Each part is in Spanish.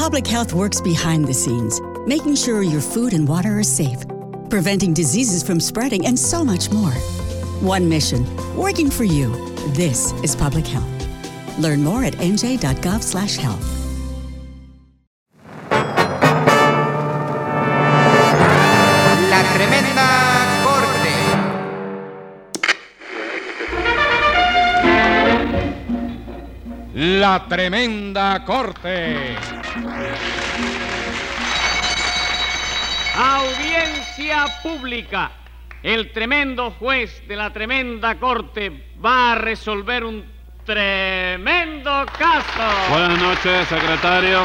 Public health works behind the scenes, making sure your food and water are safe, preventing diseases from spreading, and so much more. One mission, working for you. This is public health. Learn more at nj.gov/health. La Tremenda Corte. La Tremenda Corte. Audiencia pública. El tremendo juez de la Tremenda Corte va a resolver un tremendo caso. Buenas noches, secretario.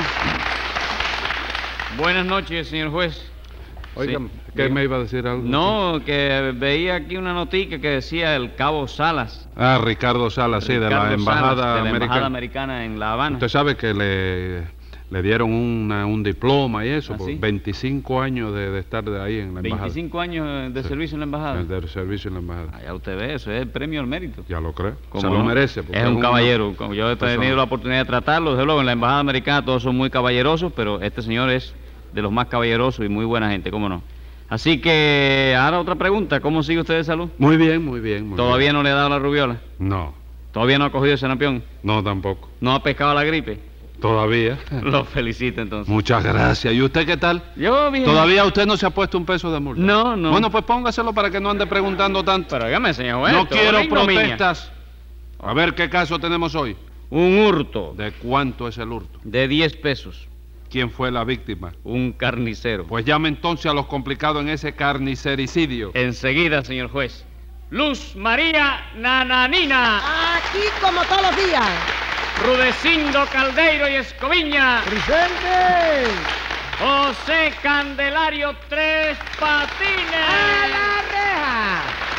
Buenas noches, señor juez. Oiga, Sí, ¿qué diga. me iba a decir algo? No, que veía aquí una noticia que decía el cabo Salas. Ah, Ricardo Salas, sí, de Ricardo la embajada Salas, de la embajada americana. americana en La Habana. Usted sabe que le dieron un diploma y eso, ¿Ah, por sí? 25 años de estar de ahí en la embajada. 25 años de Sí. servicio en la embajada. De servicio en la embajada. Ah, ya usted ve, eso es el premio al mérito. Ya lo creo. ¿Cómo Se lo no? merece. porque Es un caballero. Como yo he persona. tenido la oportunidad de tratarlo, desde luego, en la embajada americana todos son muy caballerosos, pero este señor es de los más caballerosos y muy buena gente, ¿cómo no? Así que, ahora otra pregunta, ¿cómo sigue usted de salud? Muy bien, muy bien. Muy ¿Todavía bien. no le ha dado la rubiola? No, ¿Todavía no ha cogido ese napión? no tampoco. ¿No ha pescado la gripe? Todavía. Lo felicito entonces. Muchas gracias. ¿Y usted qué tal? Yo bien. ¿Todavía usted no se ha puesto un peso de multa? No, no. Bueno, pues póngaselo para que no ande preguntando tanto. Pero dígame, señor juez. No todo quiero es ignominia. protestas. A ver qué caso tenemos hoy. Un hurto ¿De cuánto es el hurto? de 10 pesos. ¿Quién fue la víctima? Un carnicero. Pues llame entonces a los complicados en ese carnicericidio. Enseguida, señor juez. Luz María Nananina. Aquí como todos los días. Rudecindo Caldeiro y Escoviña. ¡Presente! José Candelario Tres ¡A Patines. la reja!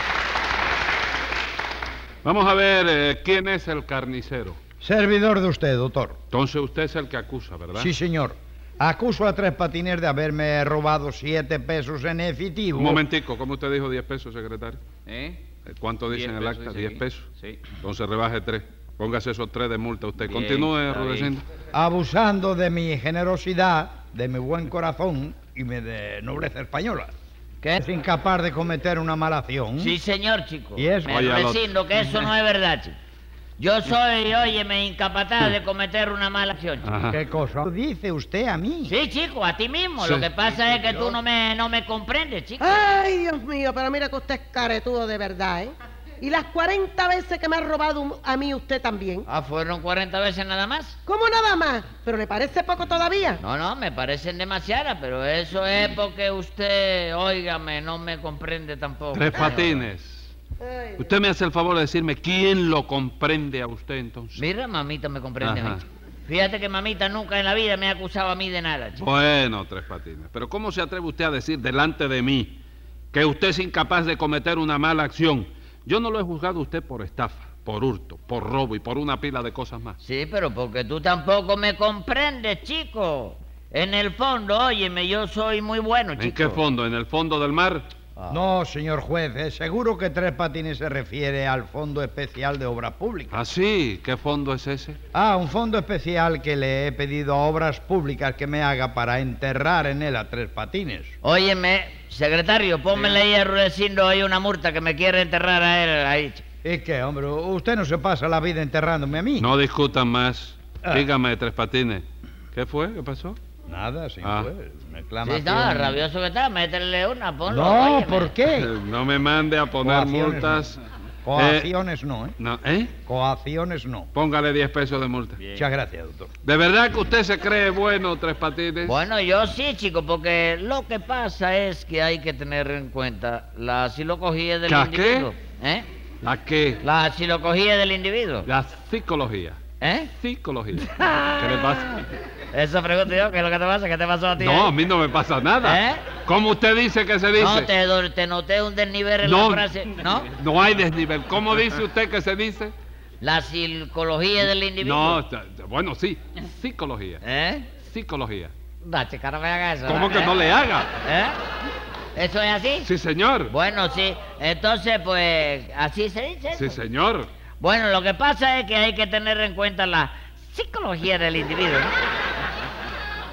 Vamos a ver quién es el carnicero. Servidor de usted, doctor. Entonces usted es el que acusa, ¿verdad? Sí, señor. Acuso a Tres Patines de haberme robado 7 pesos en efectivo. Un momentico, ¿cómo usted dijo 10 pesos, secretario? ¿Eh? ¿Cuánto dice 10 en el pesos, acta? dice 10 aquí. pesos. Sí. Entonces rebaje 3. Póngase esos 3 de multa usted. Bien, Continúe, está Rudecindo. Abusando de mi generosidad, de mi buen corazón y de nobleza española. ¿Qué? Es incapaz de cometer una mala acción. Sí, señor, chico. ¿Y eso? Me Oye, al otro. resigno que eso no es verdad, chico. Yo soy, óyeme, incapaz de cometer una mala acción, chico. Ajá. ¿Qué cosa dice usted a mí? Sí, chico, a ti mismo. Sí. Lo que pasa es que tú no me comprendes, chico. Ay, Dios mío, pero mira que usted es caretudo de verdad, ¿eh? Y las 40 veces que me ha robado a mí usted también. Ah, ¿fueron 40 veces nada más? ¿Cómo nada más? ¿Pero le parece poco todavía? No, me parecen demasiadas, pero eso es porque usted, óigame, no me comprende tampoco. Tres Patines. Ay, Usted me hace el favor de decirme quién lo comprende a usted entonces. Mira, mamita me comprende a Ajá. mí, chico. Fíjate que mamita nunca en la vida me ha acusado a mí de nada, chico. Bueno, Tres Patines, pero ¿cómo se atreve usted a decir delante de mí que usted es incapaz de cometer una mala acción? Yo no lo he juzgado a usted por estafa, por hurto, por robo y por una pila de cosas más. Sí, pero porque tú tampoco me comprendes, chico. En el fondo, óyeme, yo soy muy bueno, chico. ¿En qué fondo? ¿En el fondo del mar? No, señor juez, seguro que Tres Patines se refiere al Fondo Especial de Obras Públicas. Ah, sí. ¿Qué fondo es ese? Ah, un fondo especial que le he pedido a Obras Públicas que me haga para enterrar en él a Tres Patines. Óyeme, secretario, pónmele ahí a Rudecindo ahí una multa que me quiere enterrar a él ahí, chico. ¿Y qué, hombre? ¿Usted no se pasa la vida enterrándome a mí? No discutan más. Ah. Dígame, Tres Patines. ¿Qué fue? ¿Qué pasó? Nada, señor Ah. juez. Una Sí, exclamación. no, rabioso que está, métele una, ponlo. No, óyeme. ¿por qué? No me mande a poner Coacciones multas. Coacciones no, ¿eh? No, ¿eh? Coacciones no. Póngale 10 pesos de multa. Muchas gracias, doctor. ¿De verdad que usted se cree bueno, Tres Patines? Bueno, yo sí, chico, porque lo que pasa es que hay que tener en cuenta la psicología del ¿La qué? individuo. ¿Eh? ¿La qué? La psicología del individuo. La psicología. ¿Eh? Psicología. ¿Qué le pasa? Eso pregunto yo, ¿qué es lo que te pasa? ¿Qué te pasó a ti? No, a ahí? mí no me pasa nada. ¿Eh? ¿Cómo usted dice que se dice? No, te noté un desnivel en No, la frase. ¿No? no hay desnivel. ¿Cómo dice usted que se dice? La psicología del individuo. No, bueno, sí. Psicología. ¿Eh? Psicología. Da, chica, no me hagas eso. ¿Cómo que ¿eh? no le haga? ¿Eh? ¿Eso es así? Sí, señor. Bueno, sí. Entonces, pues, así se dice. Sí, eso. señor. Bueno, lo que pasa es que hay que tener en cuenta la psicología del individuo.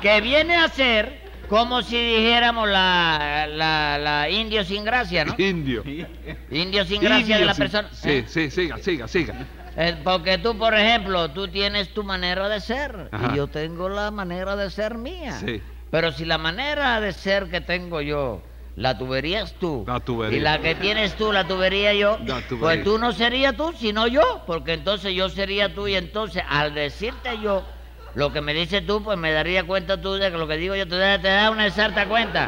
que viene a ser como si dijéramos la indio sin gracia, ¿no? Indio. Indio sin gracia de la persona. Sí, sí, siga. Porque tú, por ejemplo, tú tienes tu manera de ser Ajá. y yo tengo la manera de ser mía. Sí. Pero si la manera de ser que tengo yo la tuberías tú La tubería. y la que tienes tú la tubería yo, La tubería. pues tú no serías tú, sino yo, porque entonces yo sería tú y entonces al decirte yo lo que me dices tú, pues me daría cuenta tú de que lo que digo yo te da una exacta cuenta.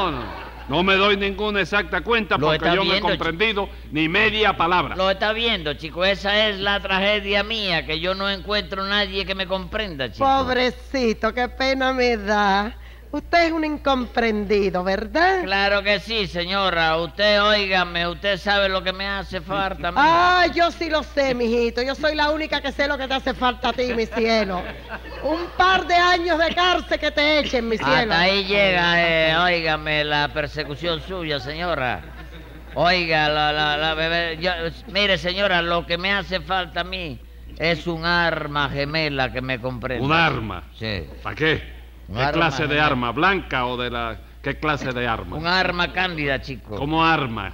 No me doy ninguna exacta cuenta Lo porque está yo no he viendo, comprendido ni media palabra. Lo está viendo, chico, esa es la tragedia mía, que yo no encuentro nadie que me comprenda, chico. Pobrecito, qué pena me da. Usted es un incomprendido, ¿verdad? Claro que sí, señora. Usted, óigame, usted sabe lo que me hace falta a mí. Ah, yo sí lo sé, mijito. Yo soy la única que sé lo que te hace falta a ti, mi cielo. Un par de años de cárcel que te echen, mi cielo. Hasta ahí llega, óigame, la persecución suya, señora. Oiga, la bebé... mire, señora, lo que me hace falta a mí es un arma gemela que me comprenda. ¿Un arma? Sí. ¿Para qué? Un ¿Qué arma clase de gemela. arma? ¿Blanca o de la...? ¿Qué clase de arma? Un arma cándida, chico. ¿Cómo arma?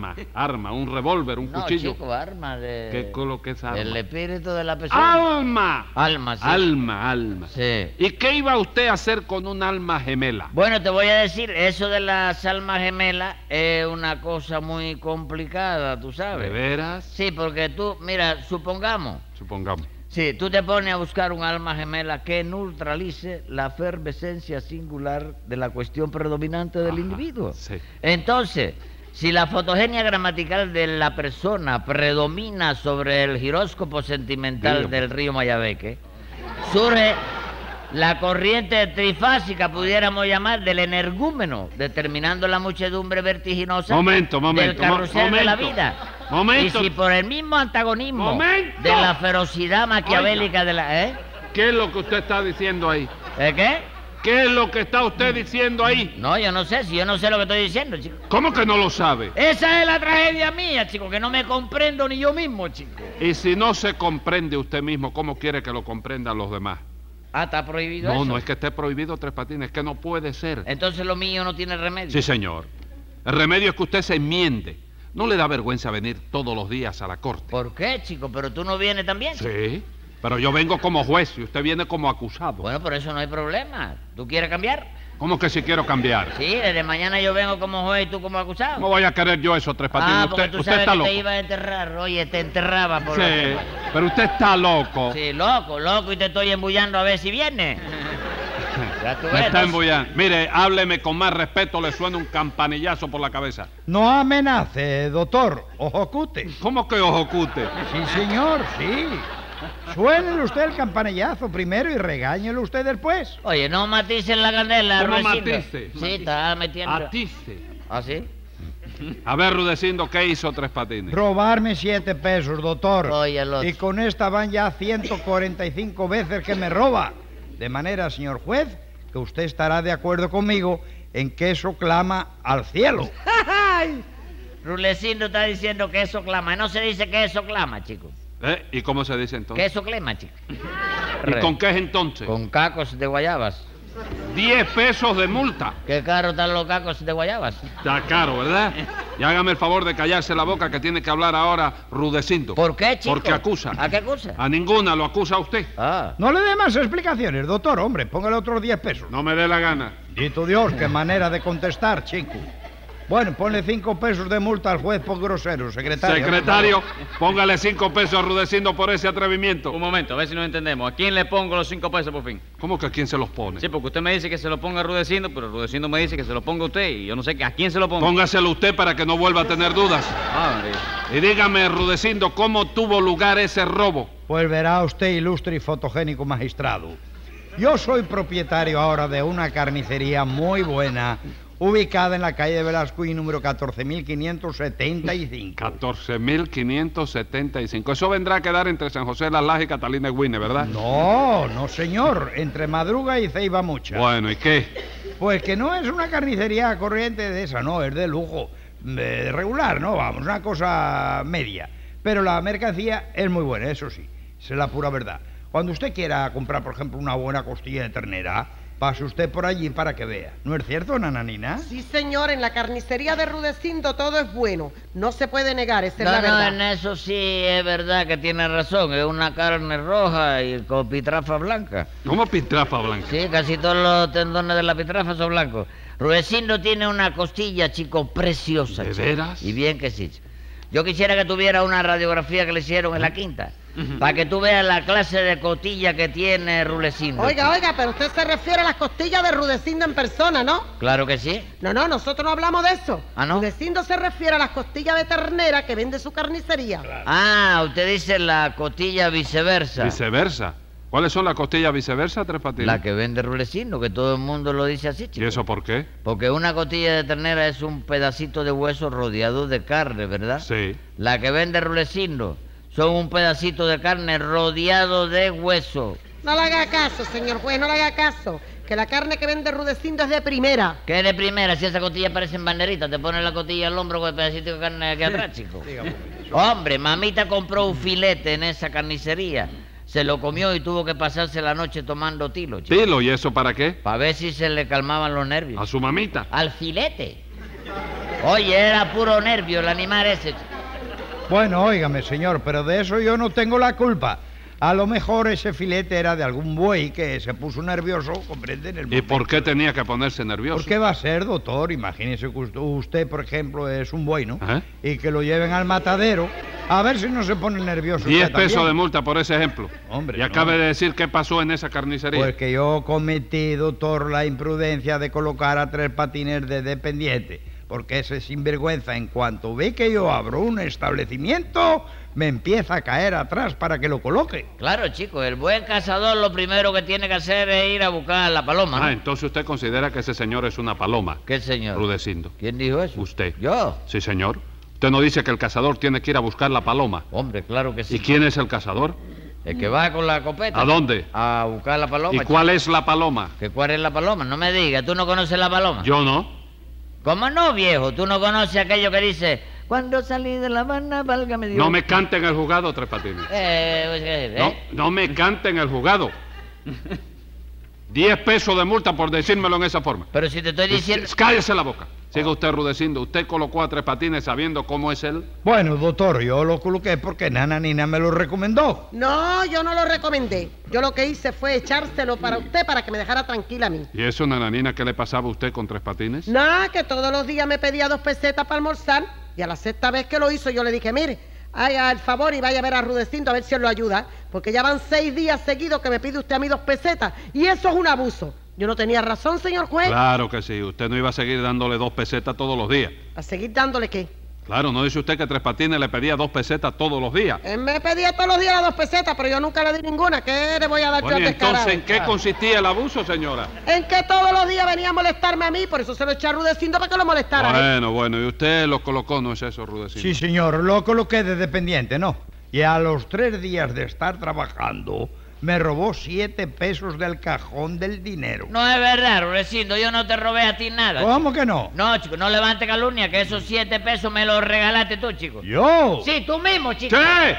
¿Un revólver, un No, cuchillo? chico, arma de... ¿Qué es lo que es arma? El espíritu de la persona. ¡Alma! Alma, sí. Alma. Sí. ¿Y qué iba usted a hacer con un alma gemela? Bueno, te voy a decir, eso de las almas gemelas es una cosa muy complicada, tú ¿De sabes. veras? Sí, porque tú, mira, supongamos, Supongamos. sí, tú te pones a buscar un alma gemela que neutralice la efervescencia singular de la cuestión predominante del Ajá, individuo. sí. Entonces, si la fotogenia gramatical de la persona predomina sobre el giróscopo sentimental Dígame. del río Mayabeque, surge la corriente trifásica, pudiéramos llamar, del energúmeno, determinando la muchedumbre vertiginosa Momento, del carrusel de la momento. vida. Momento. Y si por el mismo antagonismo Momento. de la ferocidad maquiavélica de la... ¿Eh? ¿Qué es lo que usted está diciendo ahí? ¿Eh qué? ¿Qué es lo que está usted diciendo ahí? No, yo no sé, si yo no sé lo que estoy diciendo, chico. ¿Cómo que no lo sabe? Esa es la tragedia mía, chico, que no me comprendo ni yo mismo, chico. Y si no se comprende usted mismo, ¿cómo quiere que lo comprendan los demás? Ah, ¿está prohibido eso? No es que esté prohibido Tres Patines, es que no puede ser. Entonces lo mío no tiene remedio. Sí, señor. El remedio es que usted se enmiende. ¿No le da vergüenza venir todos los días a la corte? ¿Por qué, chico? ¿Pero tú no vienes también? chico? Sí, pero yo vengo como juez y usted viene como acusado. Bueno, por eso no hay problema. ¿Tú quieres cambiar? ¿Cómo que si quiero cambiar? Sí, desde mañana yo vengo como juez y tú como acusado. ¿Cómo voy a querer yo eso, Tres Patines? Ah, porque tú usted sabes está que loco. te iba a enterrar. Oye, te enterraba por Sí, pero usted está loco. Sí, loco, y te estoy embullando a ver si viene. Ya tú Me ves, está ¿no? embullando. Mire, hábleme con más respeto, le suena un campanillazo por la cabeza. No amenace, doctor. Ojocute. ¿Cómo que ojocute? Sí, señor, sí. Suénele usted el campanillazo primero y regáñelo usted después. Oye, no matices la candela, ¿Cómo Rudecindo. matice? Sí, está metiendo. Atice. ¿Ah, sí? A ver, Rudecindo, ¿qué hizo Tres Patines? Robarme 7 pesos, doctor. Oye, el otro. Y con esta van ya 145 veces que me roba. De manera, señor juez, que usted estará de acuerdo conmigo en que eso clama al cielo. Rulecindo está diciendo que eso clama. No se dice que eso clama, chico. ¿Y cómo se dice Que entonces? eso clama, chico. ¿Y con qué es entonces? Con cacos de guayabas. 10 pesos de multa. Qué caro están los cacos de guayabas. Está caro, ¿verdad? Y hágame el favor de callarse la boca que tiene que hablar ahora Rudecindo. ¿Por qué, chico? Porque acusa. ¿A qué acusa? A ninguna, lo acusa a usted. Ah. No le dé más explicaciones, doctor. Hombre, póngale otros 10 pesos. No me dé la gana. Dito Dios, qué manera de contestar, chico. Bueno, ponle 5 pesos de multa al juez por grosero, secretario. Secretario, póngale 5 pesos a Rudecindo por ese atrevimiento. Un momento, a ver si nos entendemos. ¿A quién le pongo los 5 pesos por fin? ¿Cómo que a quién se los pone? Sí, porque usted me dice que se lo ponga a Rudecindo, pero Rudecindo me dice que se lo ponga a usted y yo no sé a quién se lo pongo. Póngaselo usted para que no vuelva a tener dudas. Ah, María. Y dígame, Rudecindo, ¿cómo tuvo lugar ese robo? Pues verá usted, ilustre y fotogénico magistrado. Yo soy propietario ahora de una carnicería muy buena, ubicada en la calle de Velasco y número 14.575. 14.575. Eso vendrá a quedar entre San José de las Lajas y Catalina Guine, ¿verdad? No, señor, entre Madruga y Ceiba Mucha. Bueno, ¿y qué? Pues que no es una carnicería corriente de esa, no, es de lujo, regular, no, vamos, una cosa media. Pero la mercancía es muy buena, eso sí, es la pura verdad. Cuando usted quiera comprar, por ejemplo, una buena costilla de ternera, pase usted por allí para que vea. ¿No es cierto, nananina? Sí, señor, en la carnicería de Rudecindo todo es bueno. No se puede negar, esa es la No, verdad. en eso sí es verdad que tiene razón. Es una carne roja y con pitrafa blanca. ¿Cómo pitrafa blanca? Sí, casi todos los tendones de la pitrafa son blancos. Rudecindo tiene una costilla, chico, preciosa. ¿De chico. veras? Y bien que sí. Yo quisiera que tuviera una radiografía que le hicieron en la quinta, para que tú veas la clase de costilla que tiene Rudecindo. Oiga, pero usted se refiere a las costillas de Rudecindo en persona, ¿no? Claro que sí. No, nosotros no hablamos de eso. ¿Ah, no? Rudecindo se refiere a las costillas de ternera que vende su carnicería. Ah, usted dice la costilla viceversa. Viceversa. ¿Cuáles son las costillas viceversa, Tres Patines? La que vende Rudecindo, que todo el mundo lo dice así, chico. ¿Y eso por qué? Porque una costilla de ternera es un pedacito de hueso rodeado de carne, ¿verdad? Sí. La que vende Rudecindo son un pedacito de carne rodeado de hueso. No le haga caso, señor juez, no le haga caso. Que la carne que vende Rudecindo es de primera. ¿Qué de primera? Si esa costilla parece en banderita, te pones la costilla al hombro con el pedacito de carne aquí atrás, chico. Hombre, mamita compró un filete en esa carnicería. Se lo comió y tuvo que pasarse la noche tomando tilo, chico. ¿Tilo? ¿Y eso para qué? Para ver si se le calmaban los nervios. A su mamita. Al filete. Oye, era puro nervio el animal ese, chico. Bueno, óigame, señor, pero de eso yo no tengo la culpa. A lo mejor ese filete era de algún buey que se puso nervioso, comprende, en el ¿Y momento. por qué tenía que ponerse nervioso? ¿Por qué va a ser, doctor? Imagínese que usted, por ejemplo, es un buey, ¿no? Ajá. Y que lo lleven al matadero, a ver si no se pone nervioso. 10 usted pesos también. de multa por ese ejemplo. Hombre, Y no. acabe de decir qué pasó en esa carnicería. Pues que yo cometí, doctor, la imprudencia de colocar a Tres Patines de dependiente. Porque ese sinvergüenza, en cuanto ve que yo abro un establecimiento, me empieza a caer atrás para que lo coloque. Claro, chico, el buen cazador lo primero que tiene que hacer es ir a buscar la paloma, ¿no? Entonces usted considera que ese señor es una paloma. ¿Qué señor? Rudecindo. ¿Quién dijo eso? Usted. ¿Yo? Sí, señor. Usted no dice que el cazador tiene que ir a buscar la paloma. Hombre, claro que sí. ¿Y quién es el cazador? El que va con la copeta. ¿A dónde? A buscar la paloma. ¿Y cuál es la paloma? ¿Que cuál es la paloma? No me digas, ¿tú no conoces la paloma? Yo no. ¿Cómo no, viejo? ¿Tú no conoces aquello que dice, cuando salí de La Habana, válgame Dios? No me cante en el juzgado, Tres Patines. No me cante en el juzgado. 10 pesos de multa por decírmelo en esa forma. Pero si te estoy diciendo... Cállese la boca. Siga usted Rudecindo. ¿Usted colocó a Tres Patines sabiendo cómo es él? Bueno, doctor, yo lo coloqué porque Nananina me lo recomendó. No, yo no lo recomendé. Yo lo que hice fue echárselo para usted para que me dejara tranquila a mí. ¿Y eso, nananina, qué le pasaba a usted con Tres Patines? Nada, que todos los días me pedía 2 pesetas para almorzar y a la 6ª vez que lo hizo yo le dije, mire, haga el favor y vaya a ver a Rudecindo a ver si él lo ayuda, porque ya van 6 días seguidos que me pide usted a mí 2 pesetas y eso es un abuso. Yo no tenía razón, señor juez. Claro que sí. Usted no iba a seguir dándole 2 pesetas todos los días. ¿A seguir dándole qué? Claro, ¿no dice usted que Tres Patines le pedía 2 pesetas todos los días? Él me pedía todos los días las 2 pesetas, pero yo nunca le di ninguna. ¿Qué le voy a dar yo Bueno, al ¿y descarado? entonces en qué consistía el abuso, señora? En que todos los días venía a molestarme a mí, por eso se lo eché a Rudecindo para que lo molestara. Bueno, y usted lo colocó, ¿no es eso, Rudecindo? Sí, señor, lo coloqué de dependiente, ¿no? Y a los 3 días de estar trabajando, me robó 7 pesos del cajón del dinero. No es verdad, Rudecindo, yo no te robé a ti nada. ¿Cómo que no? No, chico, no levante calumnia, que esos 7 pesos me los regalaste tú, chico. ¿Yo? Sí, tú mismo, chico. ¿Qué?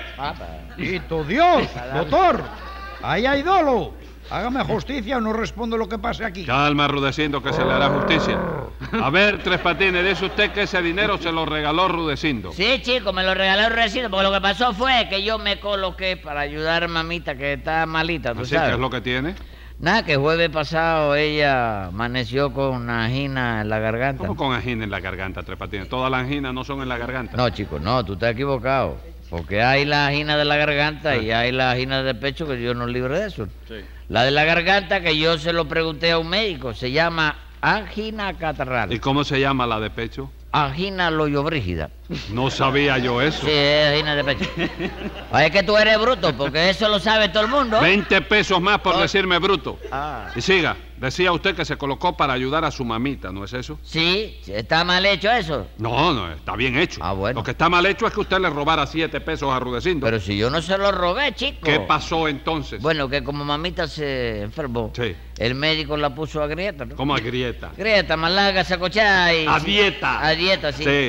¡Hito Dios! Doctor, ahí hay dolo. Hágame justicia o no respondo lo que pase aquí. Calma, Rudecindo, que se le hará justicia. A ver, Tres Patines, dice usted que ese dinero se lo regaló Rudecindo. Sí, chico, me lo regaló Rudecindo, porque lo que pasó fue que yo me coloqué para ayudar a mamita que está malita, ¿tú Así sabes? que es lo que tiene. Nada, que jueves pasado ella amaneció con una angina en la garganta. ¿Cómo con angina en la garganta, Tres Patines? Todas las anginas no son en la garganta. No, chico, no, tú estás equivocado. Porque hay la angina de la garganta y hay la angina del pecho, que yo no libre de eso. Sí. La de la garganta, que yo se lo pregunté a un médico, se llama angina catarral. ¿Y cómo se llama la de pecho? Angina loyobrígida. No sabía yo eso. Sí, es angina de pecho. Ay, es que tú eres bruto, porque eso lo sabe todo el mundo. 20 pesos más por decirme bruto. Ah. Y siga, decía usted que se colocó para ayudar a su mamita, ¿no es eso? Sí, está mal hecho eso. No, está bien hecho. Ah, bueno. Lo que está mal hecho es que usted le robara 7 pesos a Rudecindo. Pero si yo no se lo robé, chico. ¿Qué pasó entonces? Bueno, que como mamita se enfermó, Sí. el médico la puso a grieta, ¿no? ¿Cómo a grieta? Grieta, más larga, sacochada y... A dieta. A dieta, sí. Sí.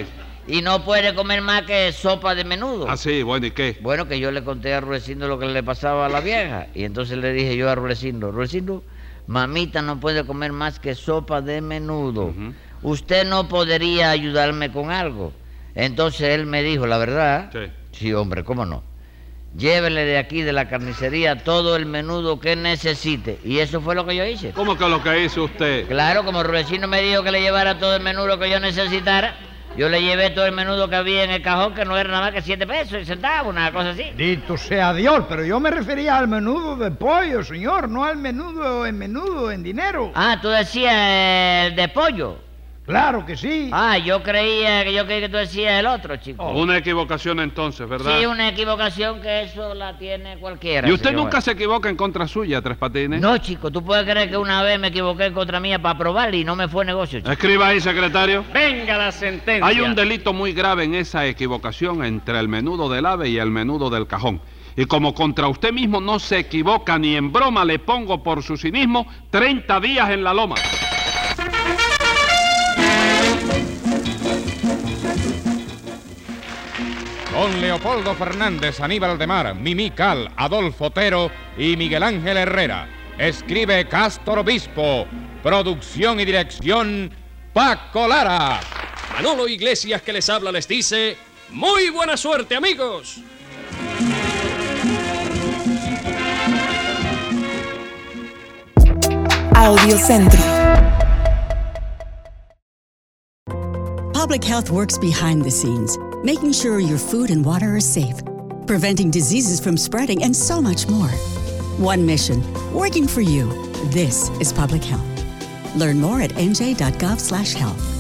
y no puede comer más que sopa de menudo. Ah, sí, bueno, ¿y qué? Bueno, que yo le conté a Rulecindo lo que le pasaba a la vieja. Y entonces le dije yo a Rulecindo, mamita no puede comer más que sopa de menudo. Ujú. ¿Usted no podría ayudarme con algo? Entonces él me dijo, la verdad. Sí. Sí, hombre, ¿cómo no? Llévele de aquí, de la carnicería, todo el menudo que necesite. Y eso fue lo que yo hice. ¿Cómo que lo que hizo usted? Claro, como Rudecindo me dijo que le llevara todo el menudo que yo necesitara, yo le llevé todo el menudo que había en el cajón, que no era nada más que 7 pesos y centavos, una cosa así. Dito sea Dios, pero yo me refería al menudo de pollo, señor, no al menudo en dinero. Ah, tú decías el de pollo. Claro que sí. Ah, yo creía que tú decías el otro, chico. Una equivocación entonces, ¿verdad? Sí, una equivocación que eso la tiene cualquiera. ¿Y usted señor. nunca se equivoca en contra suya, Tres Patines? No, chico, tú puedes creer que una vez me equivoqué en contra mía para probarla y no me fue negocio, chico. Escriba ahí, secretario. Venga la sentencia. Hay un delito muy grave en esa equivocación entre el menudo del ave y el menudo del cajón. Y como contra usted mismo no se equivoca ni en broma, le pongo por su cinismo 30 días en la loma. Con Leopoldo Fernández, Aníbal Aldemar, Mimí Cal, Adolfo Otero y Miguel Ángel Herrera. Escribe Cástor Obispo. Producción y dirección, Paco Lara. Manolo Iglesias, que les habla, les dice: ¡muy buena suerte, amigos! Audiocentro. Public health works behind the scenes, making sure your food and water are safe, preventing diseases from spreading, and so much more. One mission, working for you. This is public health. Learn more at nj.gov/health.